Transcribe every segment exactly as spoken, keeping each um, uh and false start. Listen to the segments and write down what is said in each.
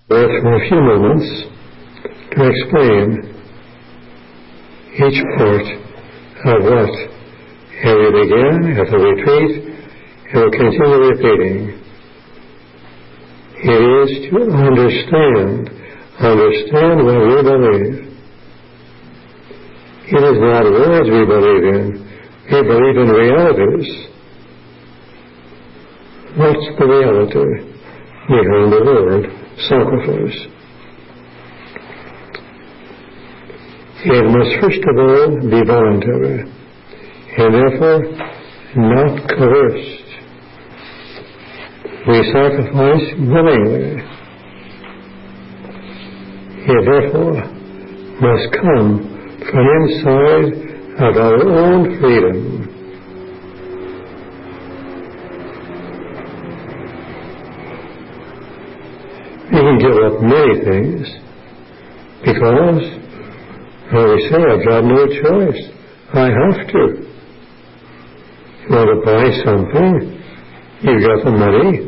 Wait for a few moments to explain each part of what, as we begin, as we retreat, and will continue repeating. It is to understand, understand what we believe. It is not words we believe in, we believe in realities. What's the reality behind the word sacrifice? It must first of all be voluntary, and therefore not coerced. We sacrifice willingly. It therefore must come from inside of our own freedom. We can give up many things because, well, we say, I've got no choice. I have to. You want to buy something, you've got the money.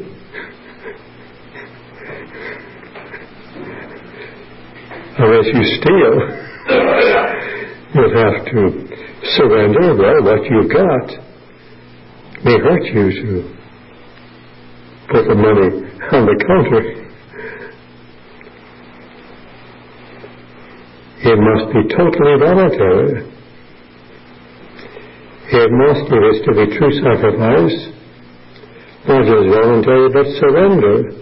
Unless you steal, you'll have to surrender. Well, what you've got may hurt you to put the money on the counter. It must be totally voluntary. It must, if it's to be true sacrifice, not just voluntary, but surrender.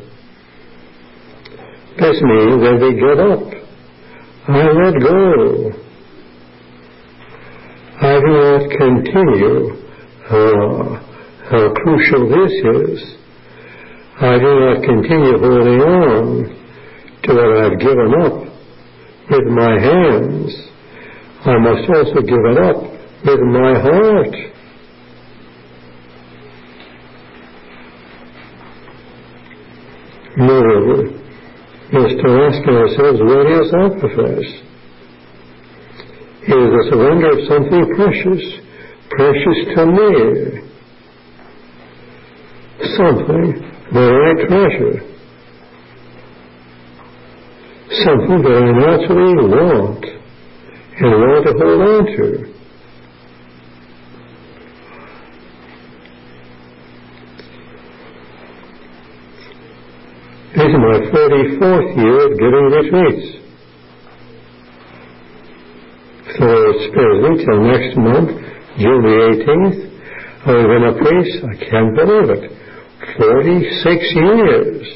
This means that we give up. I let go. I do not continue. Oh, how crucial this is. I do not continue holding on to what I've given up with my hands. I must also give it up with my heart. Moreover, is to ask ourselves, what is sacrifice? It is the surrender of something precious, precious to me. Something that I treasure. Something that I naturally want and want to hold on to. This is my forty-fourth year of giving retreats. So it spares me till next month, June the eighteenth. I've been a priest, I can't believe it, forty-six years.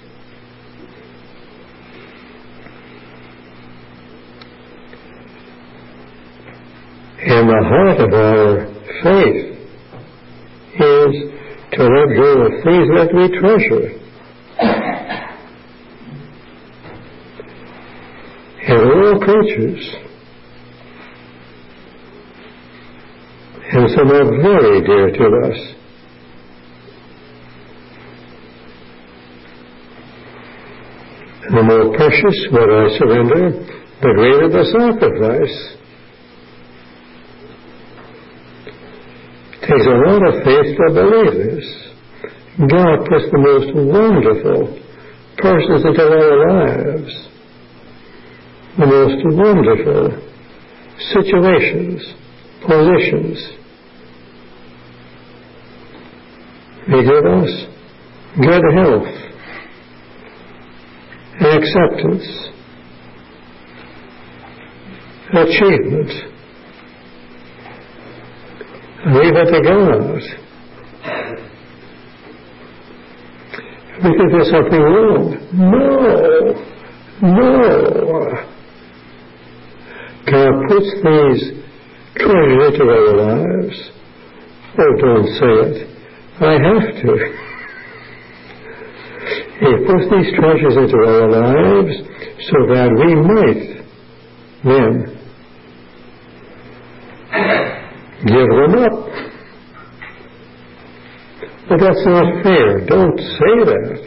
And the heart of our faith is to let go of things that we treasure. And all creatures, and some are very dear to us. And the more precious what I surrender, the greater the sacrifice. It takes a lot of faith to believe this. God puts the most wonderful persons into our lives. The most wonderful situations, positions. They give us good health and acceptance, achievement. Leave it to God. We think there's something wrong. No, no. God puts these treasures into our lives. Oh, don't say it. I have to. He puts these treasures into our lives so that we might then give them up. But that's not fair. Don't say that.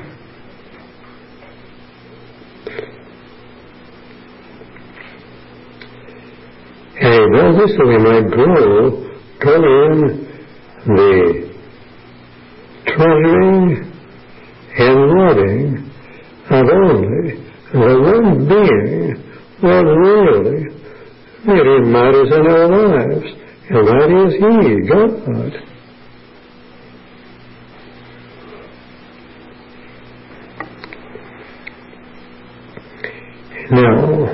And he does this so we might grow, grow in the treasuring and loving of only God is in our lives, and that is He, God. Now,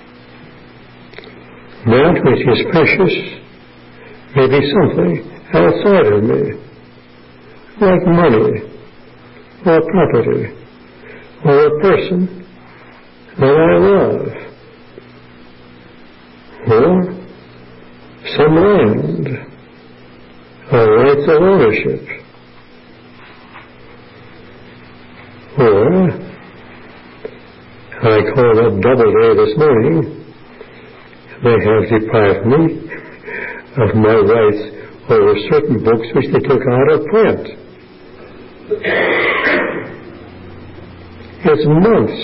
that which is precious may be something outside of me, like money, or property, or a person that I love, or some land, or rights of ownership, or I called up Doubleday this morning. They have deprived me of my rights over certain books which they took out of print. It's months.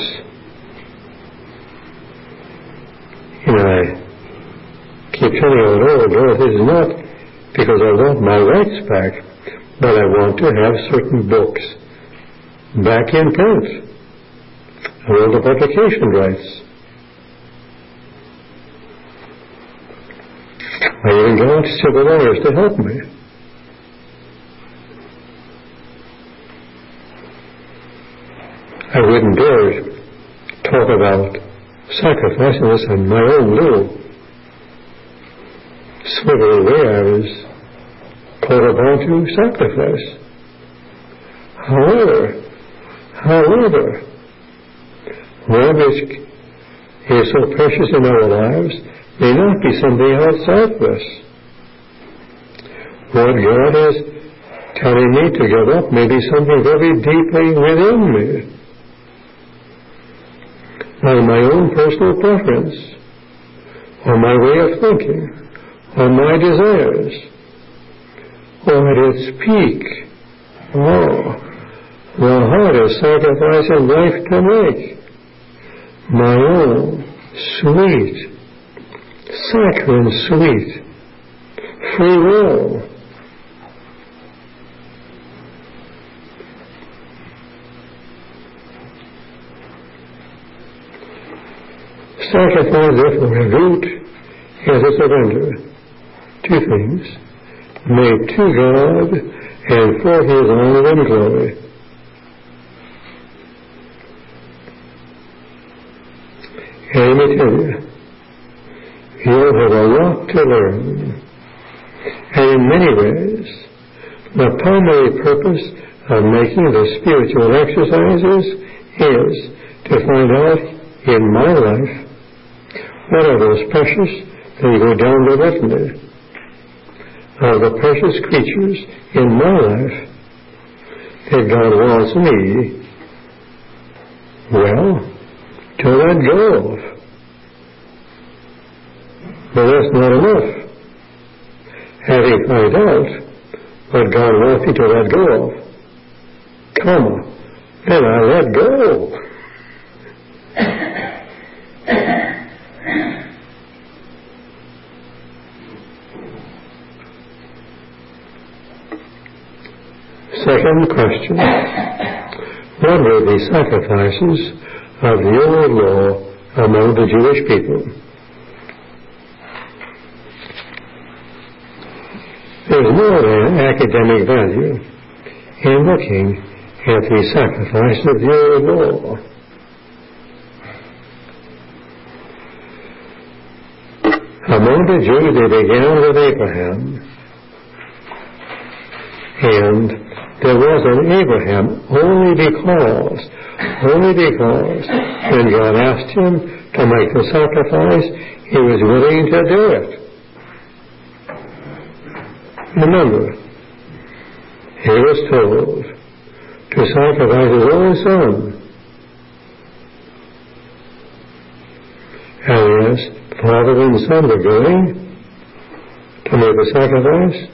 You know, I keep telling you, no, no, this is not because I want my rights back, but I want to have certain books back in print. I want the publication rights. I even got civil lawyers to help me. I wouldn't dare talk about sacrifice unless in my own little sliver of the way I was called upon to sacrifice. However, however, that which is so precious in our lives may not be something outside of us. What God is telling me to give up may be something very deeply within me. Or my own personal preference, or my way of thinking, or my desires, or at its peak. Oh, the hardest sacrifice in life to make. My own sweet, saccharine sweet, free will. Sacrifice, therefore, a root is a surrender. Two things. Made to God and for His honor and glory. And let me tell you, you'll have a lot to learn. And in many ways, the primary purpose of making the spiritual exercises is to find out in my life what are those precious, then you go down the litany of the precious creatures in my life that God wants me, well, to let go of. But that's not enough. Having found out what God wants me to let go of, comma, then I let go. Second question, what were the sacrifices of the old law among the Jewish people? There's more academic value in looking at the sacrifice of the old law. Among the Jews, they began with Abraham, and there was an Abraham only because, only because when God asked him to make the sacrifice, he was willing to do it. Remember, he was told to sacrifice his own son. And as father and son were going to make the sacrifice,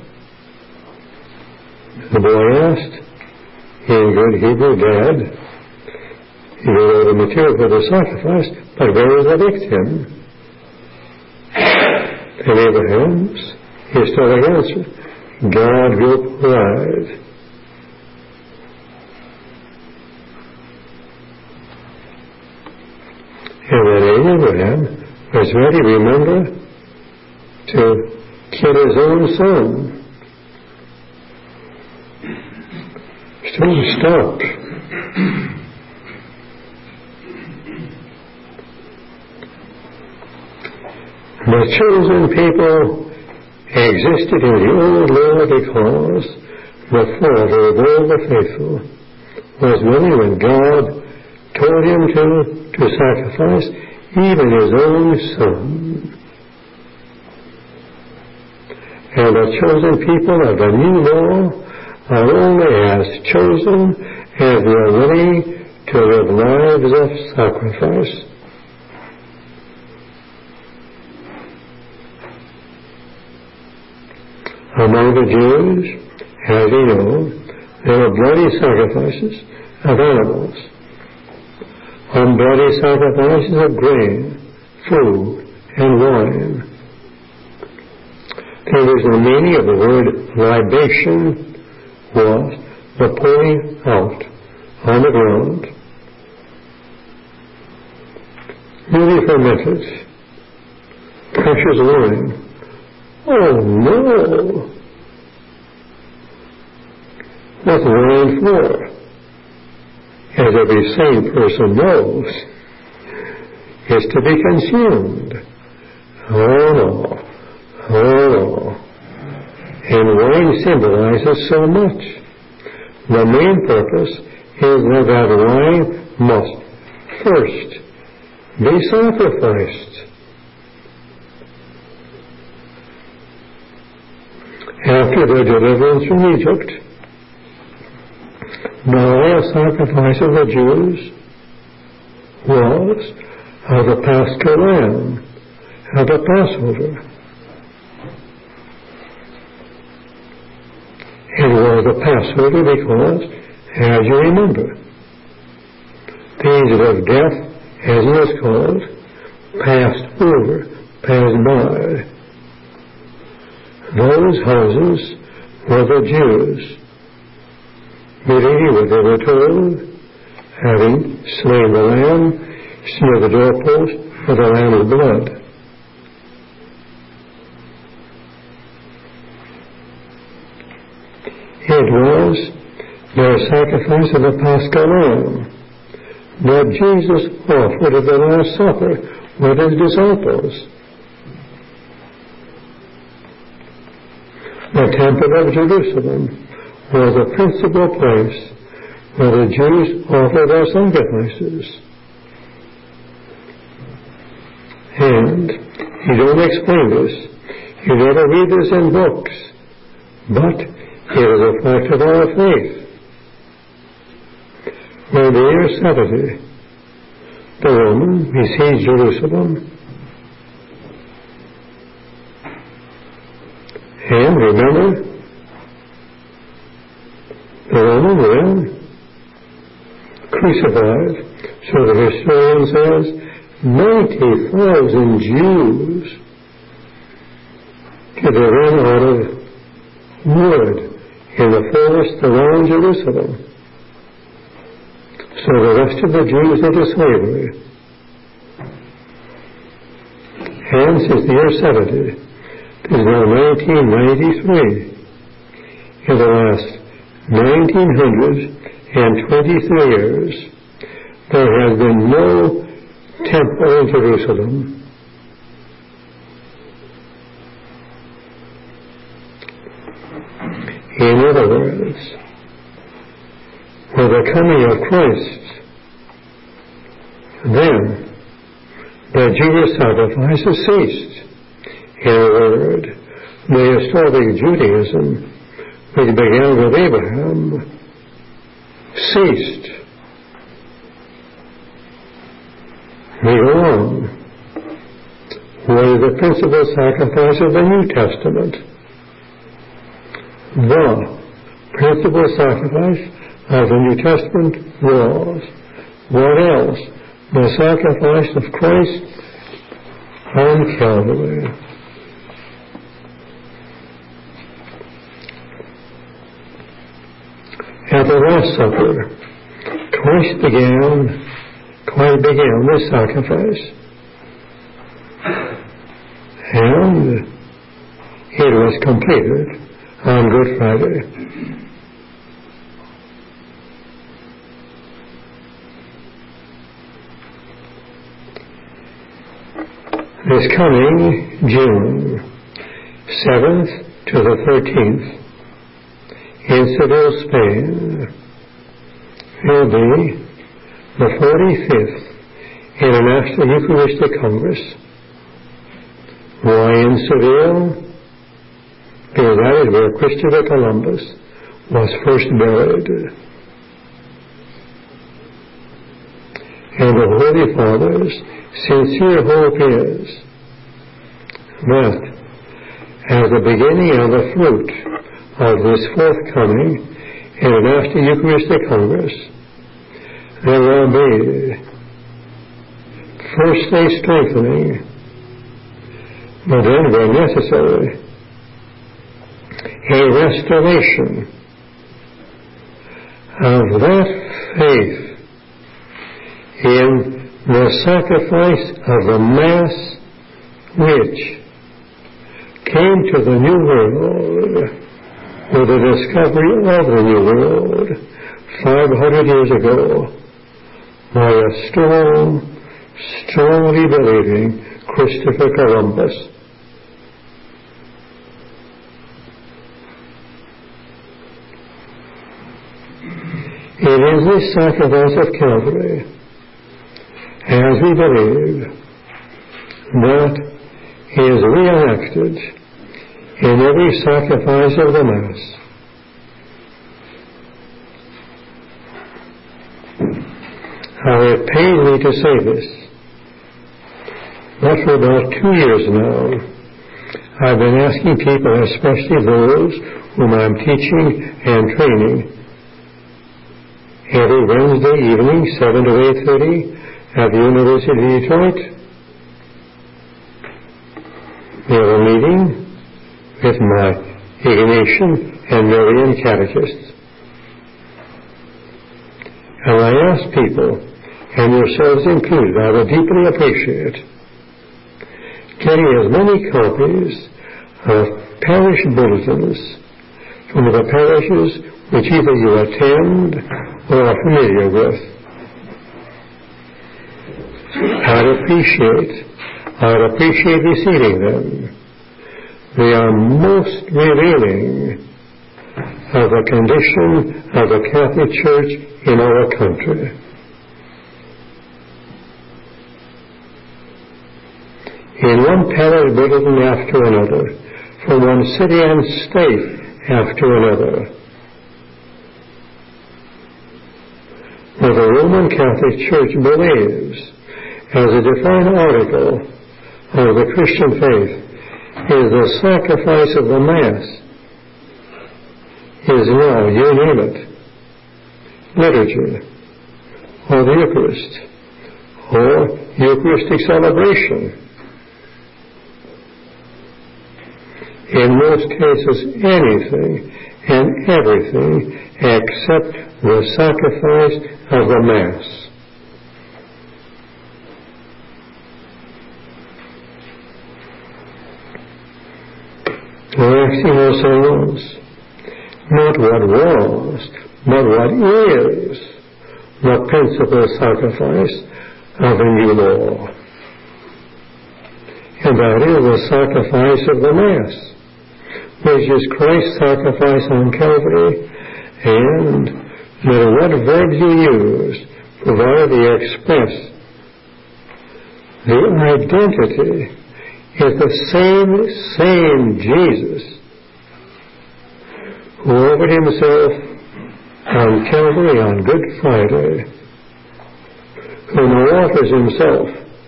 the boy asked, in good Hebrew, Dad, you know all the material for the sacrifice, but where is the victim? And Abraham's historic answer, God will provide. And when Abraham was ready, remember, to kill his own son. Still stopped. The chosen people existed in the old law because the Father of all the faithful was willing when God told him to, to sacrifice even his own son. And the chosen people of the new law are only as chosen as they are willing to live lives of sacrifice. Among the Jews, as you know, there were bloody sacrifices of animals, and bloody sacrifices of grain, food, and wine. There was the meaning of the word libation was the pouring out on the ground, newly fermented, precious wine. Oh no! What's wine for? As every sane person knows, is to be consumed. Oh no, oh no. And wine symbolizes so much. The main purpose is that that wine must first be sacrificed. After their deliverance from Egypt, the royal sacrifice of the Jews was of the Paschal lamb, of the Passover. It was the Passover because, as you remember, the angel of death, as he was called, passed over, passed by. Those houses were the Jews, believing what they were told, having slain the lamb, smeared the doorpost with the lamb's blood. It was their sacrifice of the Paschal lamb that Jesus offered at the Last Supper with his disciples. The Temple of Jerusalem was the principal place where the Jews offered their sacrifices. And you don't explain this. You never read this in books. But it is a fact of our faith. When the year seventy, the Roman besieged Jerusalem, and remember, the Roman were crucified, so the historian says, ninety thousand Jews did they run out of wood in the forest around Jerusalem. So the rest of the Jews into slavery. And since the year seventy, it is now nineteen ninety-three. In the last nineteen twenty-three years, there has been no temple in Jerusalem. In other words, with the coming of Christ, then the Jewish sacrifices ceased. In a word, the historic Judaism, which began with Abraham, ceased. We go on. What is the principal sacrifice of the New Testament? The principal sacrifice of the New Testament was, what else? The sacrifice of Christ on Calvary. At the Last Supper, Christ began, Christ began this sacrifice. And it was completed on Good Friday. This coming June seventh to the thirteenth in Seville, Spain, will be the forty-fifth International Eucharistic Congress. Why in Seville? Because that is where Christopher Columbus was first buried. And the Holy Father's sincere hope is that as the beginning of the fruit of this forthcoming International Eucharistic Congress, there will be firstly strengthening, but then where necessary, a restoration of that faith in the sacrifice of the Mass which came to the New World with the discovery of the New World five hundred years ago by a strong, strongly believing Christopher Columbus. It is this sacrifice of Calvary, as we believe, that is reenacted in every sacrifice of the Mass. How it pained me to say this, but for about two years now, I've been asking people, especially those whom I'm teaching and training, every Wednesday evening, seven to eight thirty, at the University of Detroit, we have a meeting with my Ignatian and Marian catechists. And I ask people, and yourselves included, I would deeply appreciate getting as many copies of parish bulletins from the parishes which either you attend or are familiar with. I'd appreciate, I'd appreciate receiving them. They are most revealing of the condition of the Catholic Church in our country. In one parish bulletin after another, from one city and state after another, where the Roman Catholic Church believes, as a defined article of the Christian faith, is the sacrifice of the Mass, is now, you name it, liturgy, or the Eucharist, or Eucharistic celebration. In most cases, anything and everything except the sacrifice of the Mass. We're asking ourselves not what was, but what is the principal sacrifice of the new law. And that is the sacrifice of the Mass, which is Christ's sacrifice on Calvary, and no matter what verbs you use, provided they express the identity is the same, same Jesus who offered himself on Calvary on Good Friday, who now offers himself.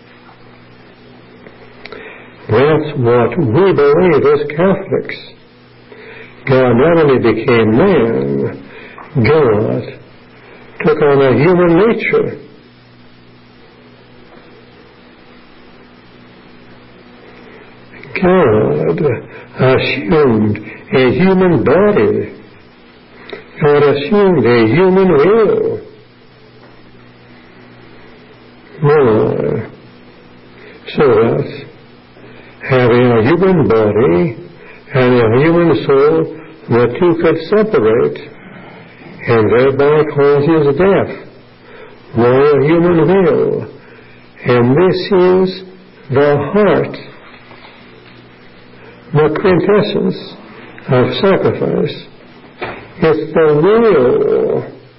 That's what we believe as Catholics. God not only became man, God took on a human nature. God assumed a human body. God assumed a human will. More. So that having a human body and a soul, the two could separate, and thereby causes death. Royal human will. And this is the heart, the quintessence of sacrifice. It's the will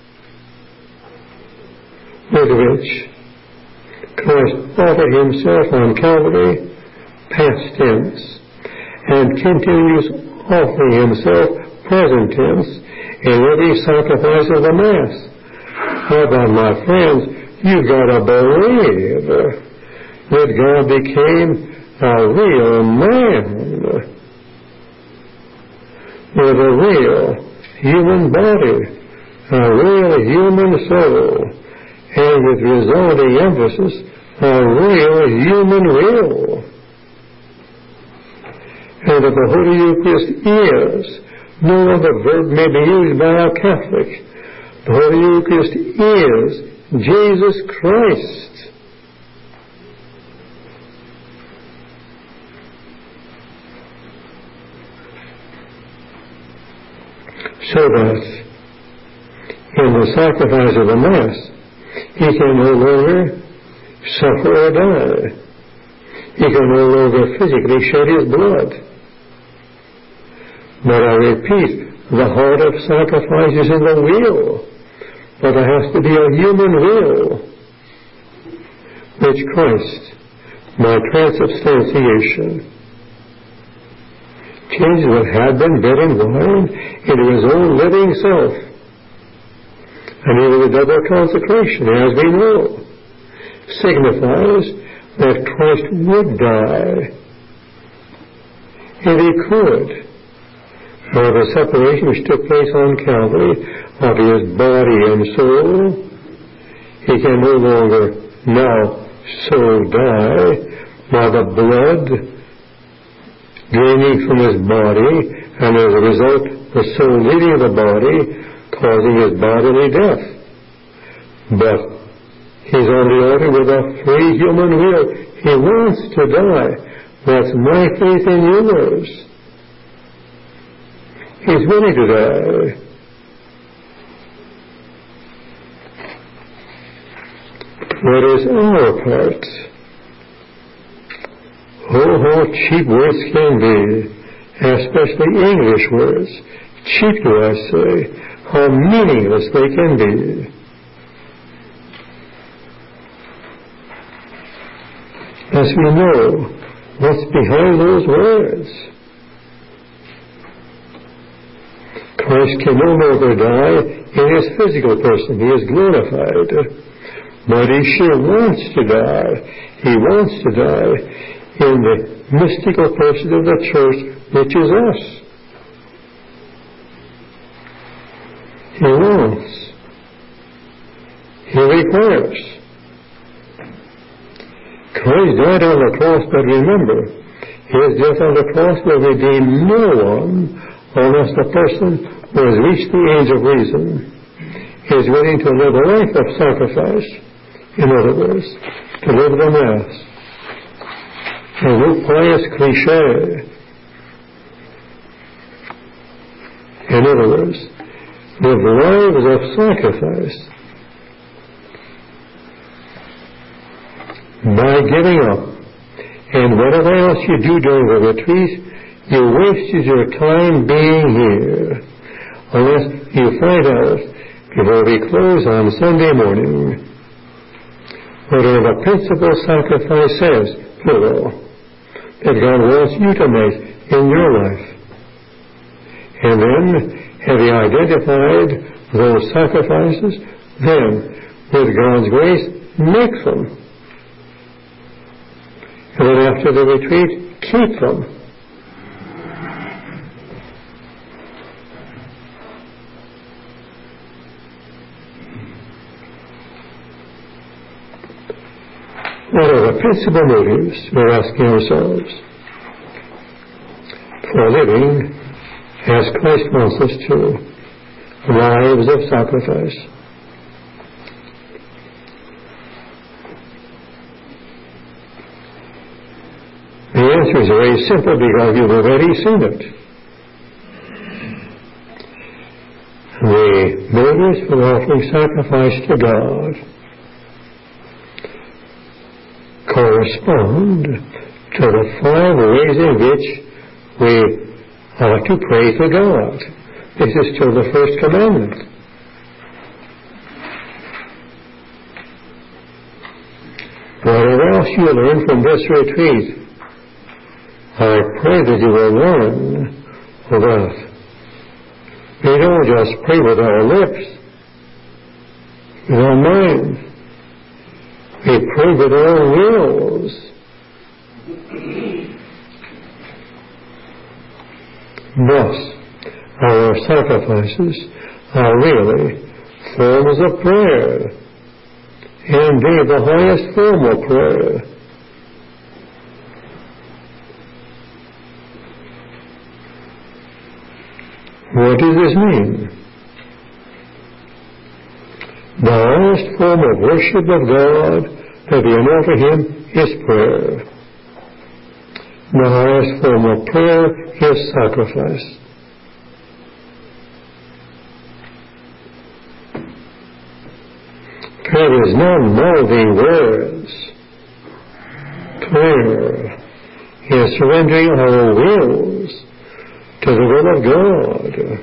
with which Christ offered himself on Calvary, past tense, and continues offering himself, present tense, in every sacrifice of the Mass. How about, my friends, you've got to believe that God became a real man with a real human body, a real human soul, and with resulting emphasis, a real human will. And that the Holy Eucharist is, no other verb may be used by a Catholic, the Holy Eucharist is Jesus Christ. So that in the sacrifice of the Mass, he can no longer suffer or die. He can no longer physically shed his blood. But I repeat, the heart of sacrifice is in the will. But there has to be a human will, which Christ, by transubstantiation, changed what had been bread and wine into his own living self. And even the double consecration, as we know, signifies that Christ would die if he could. By the separation which took place on Calvary of his body and soul, he can no longer now so die by the blood draining from his body, and as a result the soul leaving the body, causing his bodily death. But he's on the altar with a free human will. He wants to die. That's my faith in yours. He's willing to die. What is our part? Oh, how cheap words can be, especially English words. Cheap, do I say? How meaningless they can be. As we know what's behind those words. Christ can no longer die in his physical person. He is glorified. But he sure wants to die. He wants to die in the mystical person of the church, which is us. He wants. He requires. Christ died on the cross, but remember, his death on the cross will redeem no one unless the person who has reached the age of reason is willing to live a life of sacrifice. In other words, to live the Mass. A no pious cliche. In other words, live lives of sacrifice. By giving up. And whatever else you do during the retreat, you wasted your time being here. Unless you find out, before we close on Sunday morning, whatever the principal sacrifice says, plural, that God wants you to make in your life. And then, having identified those sacrifices, then, with God's grace, make them. And then after the retreat, keep them. What are the principal motives, we're asking ourselves, for living as Christ wants us to, lives of sacrifice? The answer is very simple because you've already seen it. motives for offering sacrifice to God correspond to the five ways in which we ought to pray to God. This is still the first commandment. Whatever else you learn from this retreat, I pray that you will learn that we don't just pray with our lips, with our minds. We pray with our wills. Thus, our sacrifices are really forms of prayer, and indeed the highest form of prayer. What does this mean? The highest form of worship of God that we offer Him is prayer. The highest form of prayer is sacrifice. Prayer is not mouthing words. Prayer is surrendering our wills to the will of God.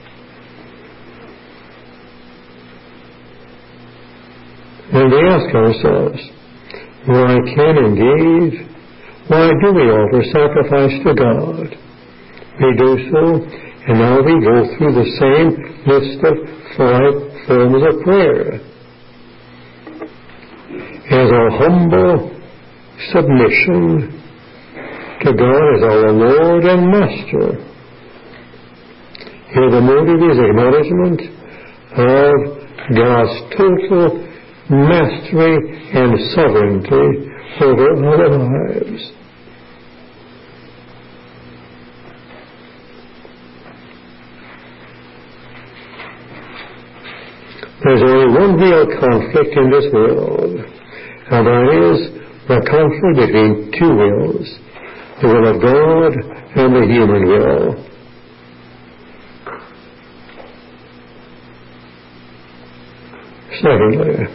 And we ask ourselves, why can indeed, why do we offer sacrifice to God? We do so, and now we go through the same list of five forms of prayer. As our humble submission to God as our Lord and Master. Here the motive is acknowledgement of God's total mastery and sovereignty over our lives. There's only one real conflict in this world, and that is the conflict between two wills, the will of God and the human will. Secondly,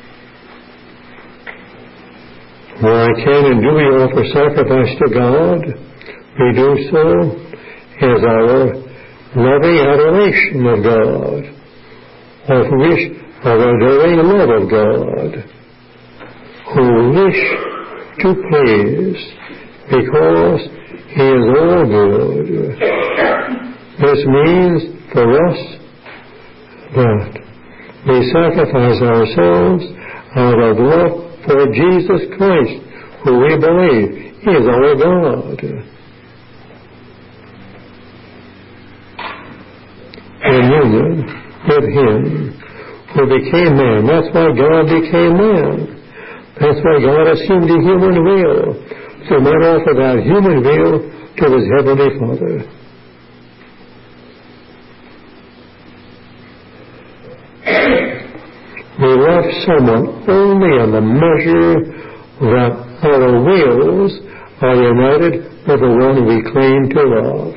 why can and do we offer sacrifice to God? We do so as our loving adoration of God, of which our adoring love of God, who wish to please because He is all good. This means for us that we sacrifice ourselves out of love for Jesus Christ, who we believe is our God. In union with Him who became man. That's why God became man. That's why God assumed a human will, so might offer that human will to His Heavenly Father. We love someone only in the measure that our wills are united with the one we claim to love.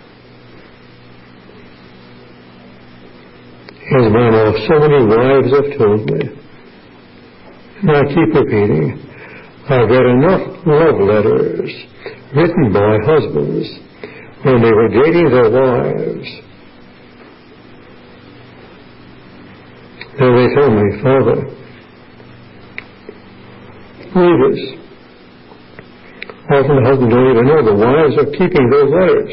As one of so many wives have told me, and I keep repeating, I've read enough love letters written by husbands when they were dating their wives. And they told me, Father, read this. Often the husband don't even know the wives are keeping those letters.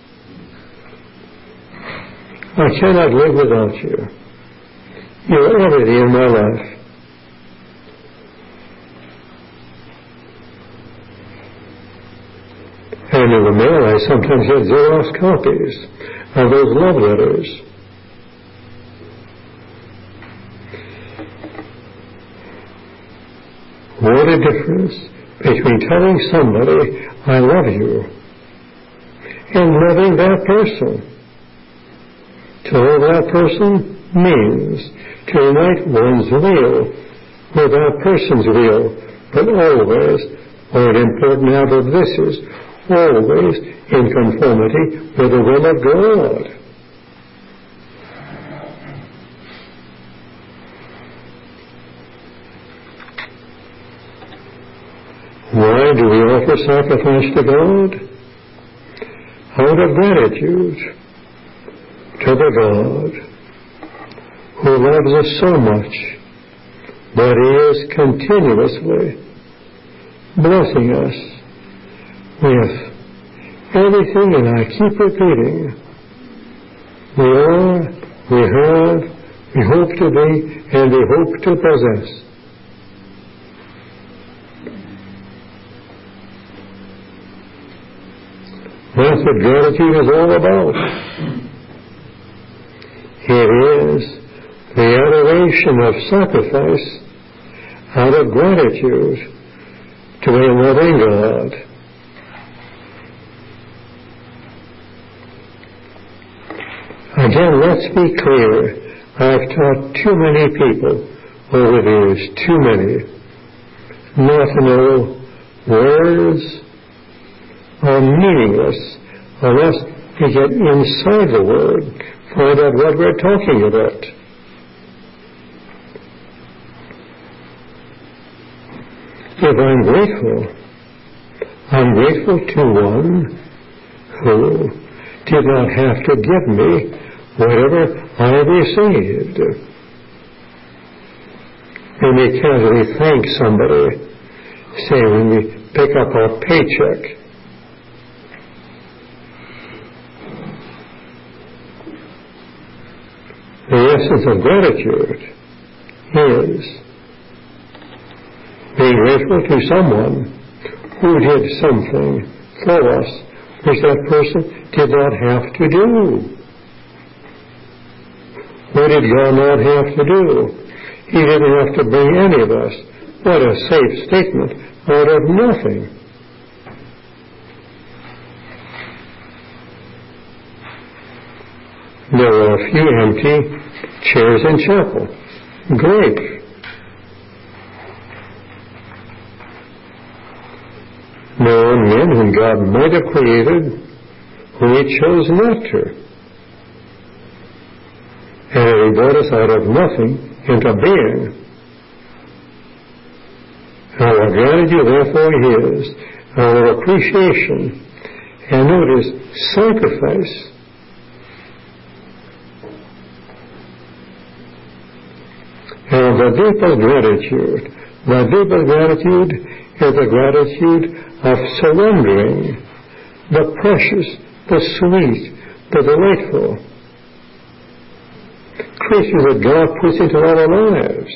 I cannot live without you. You're everything in my life. And in the mail, I sometimes get Xerox copies of those love letters. What a difference between telling somebody, I love you, and loving that person. To love that person means to unite one's will with that person's will, but always, or an important out of this is, always in conformity with the will of God. offer sacrifice to God out of gratitude to the God who loves us so much that He is continuously blessing us with everything, and I keep repeating, we are, we have, we hope to be, and we hope to possess. That's what gratitude is all about. It is the adoration of sacrifice out of gratitude to a loving God. Again, let's be clear. I've taught too many people over the years, too many, not to know words are meaningless unless we get inside the Word, find out what we're talking about. If I'm grateful, I'm grateful to one who did not have to give me whatever I received. And we casually thank somebody, say when we pick up our paycheck. The essence of gratitude is being grateful to someone who did something for us which that person did not have to do. What did God not have to do? He didn't have to bring any of us. What a safe statement out of nothing. There were a few empty chairs in chapel. Great. There were men whom God might have created who He chose not to. And He brought us out of nothing into being. Our gratitude therefore is our appreciation, and notice, sacrifice. And the deepest gratitude, the deepest gratitude is the gratitude of surrendering the precious, the sweet, the delightful creatures that God puts into our lives.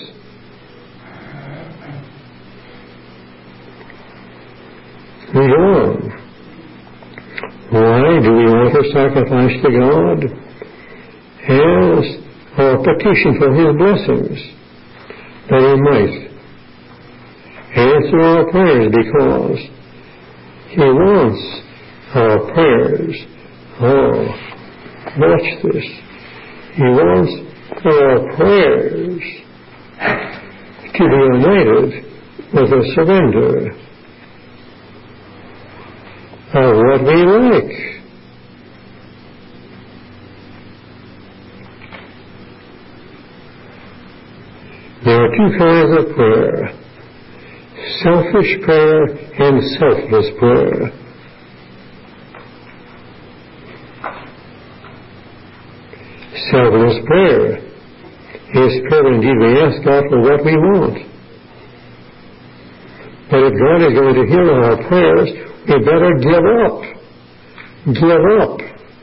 Read on. Why do we offer sacrifice to God? As our petition for His blessings, that He might answer our prayers, because He wants our prayers. Oh, watch this. He wants our prayers to be united with a surrender of what we like. There are two kinds of prayer: selfish prayer and selfless prayer. Selfless prayer is prayer indeed we ask God for what we want. But if God is going to hear our prayers, we better give up. Give up.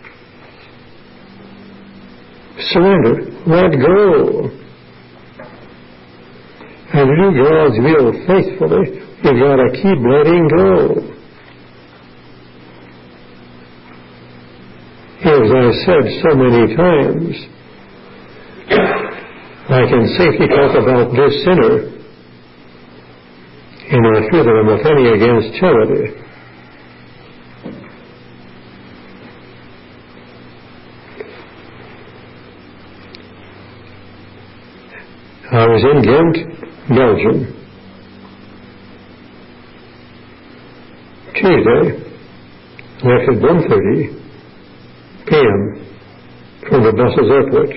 Surrender. Let go. And to do God's will faithfully, we've got to keep letting go. As I said so many times, I can safely talk about this sinner, and I feel that I'm offending against charity. I was in Ghent, Belgium, Tuesday, left at one thirty p.m. from the Brussels airport.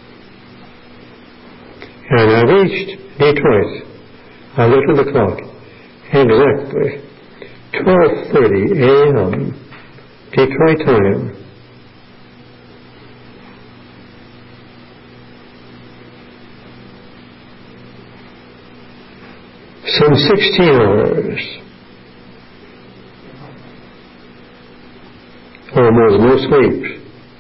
And I reached Detroit. I looked at the clock. exactly twelve thirty a.m. Detroit time. Some sixteen hours. Almost no sleep.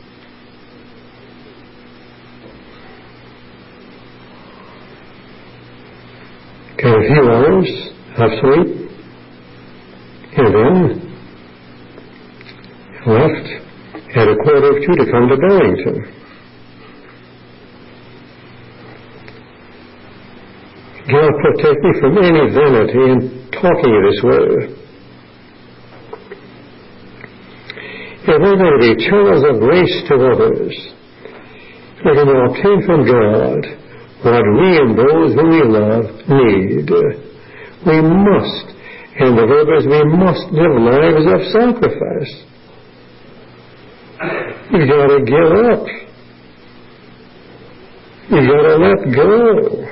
Got a few hours of sleep, and then left at a quarter of two to come to Burlington. God protect me from any vanity in talking this way. If we're going to be channels of grace to others, we're going to obtain from God what we and those whom we love need. We must, and the verb is we must live lives of sacrifice. You've got to give up. You've got to let go.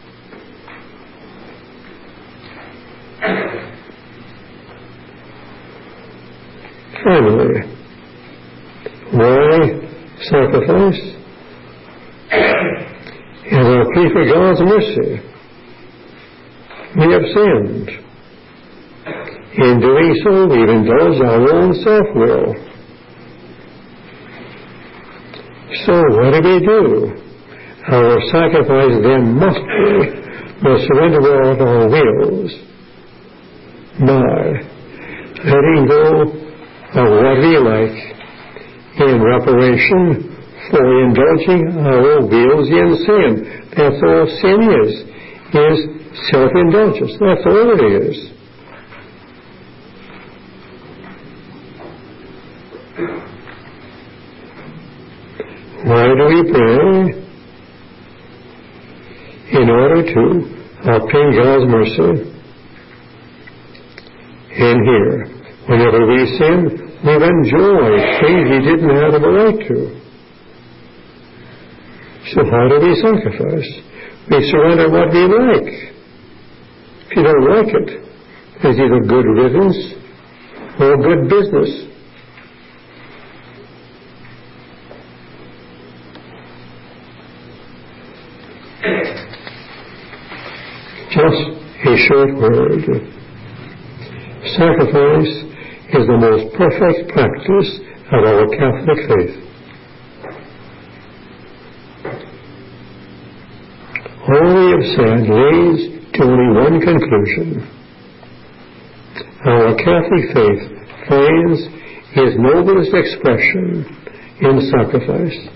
Finally, why sacrifice? And our plea for God's mercy. We have sinned. In doing so, we've indulged our own self-will. So what do we do? Our sacrifice then must be the surrender of our wills by letting go of what we like in reparation for indulging our wills in sin. That's all sin is, is self-indulgence. That's all it is. Why do we pray? In order to obtain God's mercy. And here, whenever we sin, we've enjoyed things we didn't have the right to. So how do we sacrifice? We surrender what we like. If you don't like it, there's either good riddance or good business. Just a short word. Sacrifice is the most perfect practice of our Catholic faith. All we have said leads to only one conclusion. Our Catholic faith finds its noblest expression in sacrifice.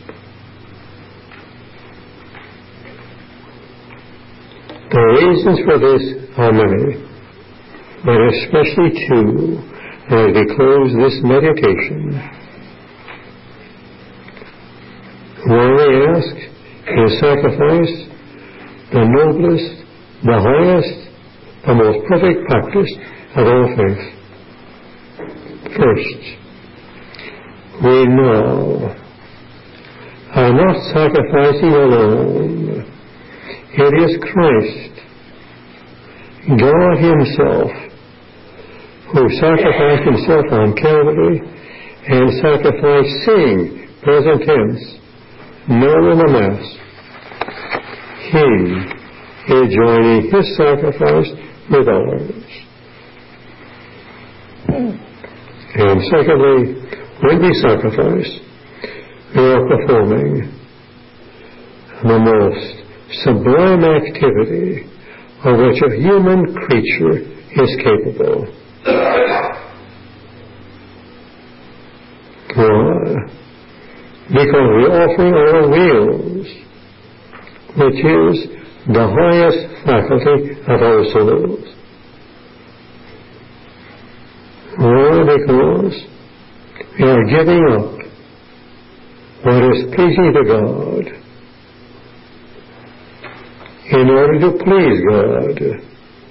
The reasons for this are many, but especially two as we close this meditation. When we ask, is sacrifice the noblest, the highest, the most perfect practice of our faith? First, we know are not sacrificing alone. It is Christ, God Himself, who sacrificed Himself on Calvary and sacrificing, present tense, now in the Mass. He is joining His sacrifice with ours. And secondly, when we sacrifice, we are performing the most sublime activity of which a human creature is capable. Why? Because we are offering our wills, which is the highest faculty of our souls. Why? Because we are giving up what is pleasing to God in order to please God.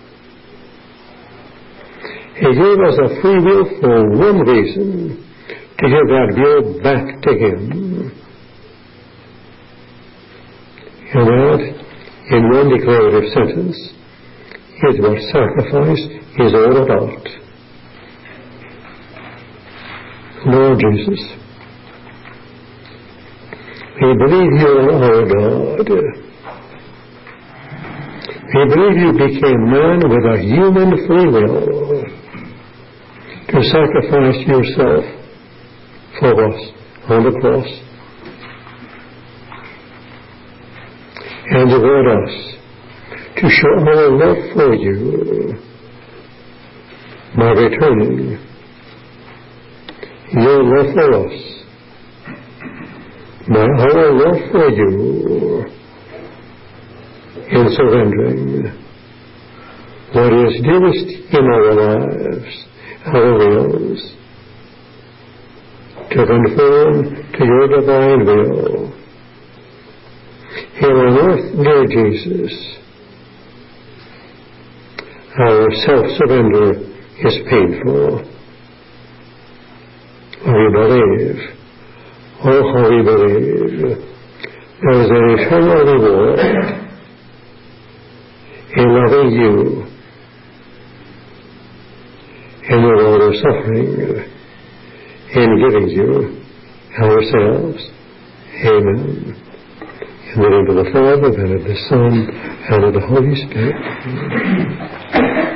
He gave us a free will for one reason, to give that will back to Him. And that, in one declarative sentence, is what sacrifice is all about. Lord Jesus, we believe you are our God. We believe you became man with a human free will to sacrifice yourself for us on the cross. And you want us to show our love for you by returning your love for us, by our love for you, in surrendering what is dearest in our lives, our wills, to conform to your divine will. Here on earth, dear Jesus, our self-surrender is painful. We believe, oh how we believe, there is an eternal reward in loving you, in the world of suffering, in giving you ourselves. Amen. In the name of the Father, and of the Son, and of the Holy Spirit.